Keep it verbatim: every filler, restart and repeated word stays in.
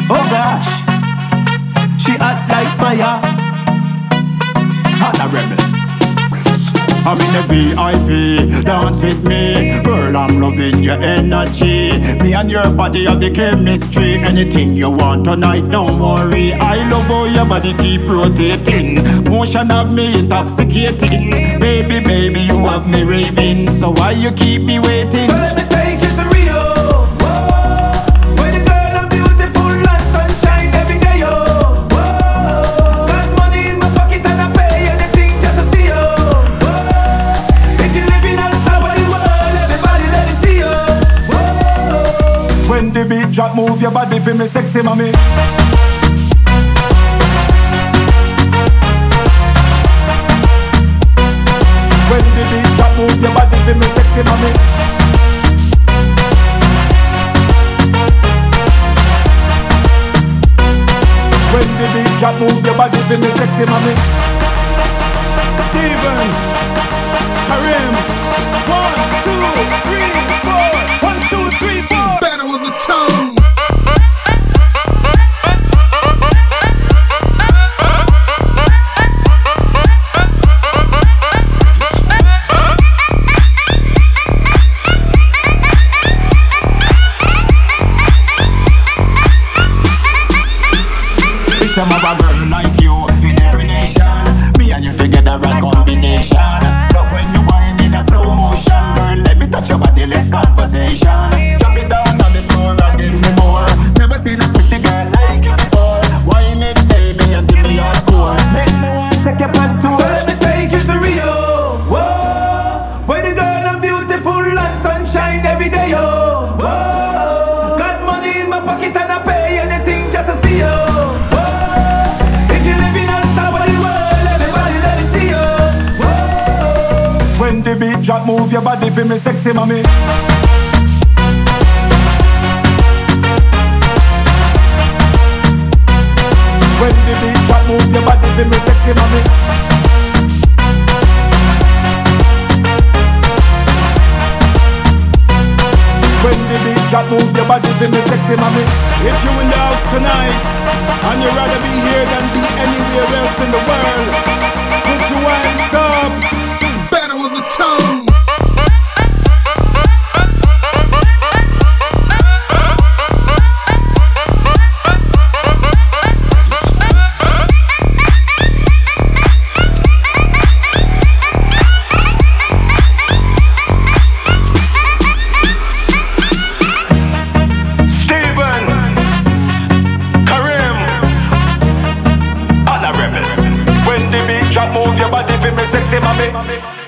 Oh gosh, she hot like fire. Hot a rebel. I'm in the V I P, dance with me. Girl, I'm loving your energy. Me and your body have the chemistry. Anything you want tonight, don't worry. I love how your body keep rotating. Motion of me intoxicating. Baby, baby, you have me raving. So why you keep me waiting? So let me take you to Rio. Whoa, where the girl are beautiful and sunshine every day. Oh, whoa, got money in my pocket and I pay anything just to see you. When the beat drop, move your body for me sexy mommy. When the beat drop, move your body for me sexy mommy. When the beat drop, move your body for me sexy mommy. Steven, Karim, one, two, three, four. One, two, three, four. Battle of the tongue. Wish I'm a girl like you in every nation. Me and you together a combination. Love when you whine in a slow motion. Girl, let me touch your body, let's conversation. Drop it down on the floor and give me more. Never seen a pretty girl like you before. Whine it, baby, and give me your core. Make me want to take you on tour. So let me take you to Rio. Whoa, where the girl are beautiful and sunshine every day. Oh, whoa, got money in my pocket and I pay anything just to see you. When the beat drop, move your body for me sexy mommy. When the beat drop, move your body for me sexy mommy. When the beat drop, move your body for me sexy mommy. If you in the house tonight and you'd rather be here than be anywhere else in the world, put your hands up. Battle of the tongue. Steven, Karim, Anna Rebel. When the beat drop, move your body for me sexy mommy.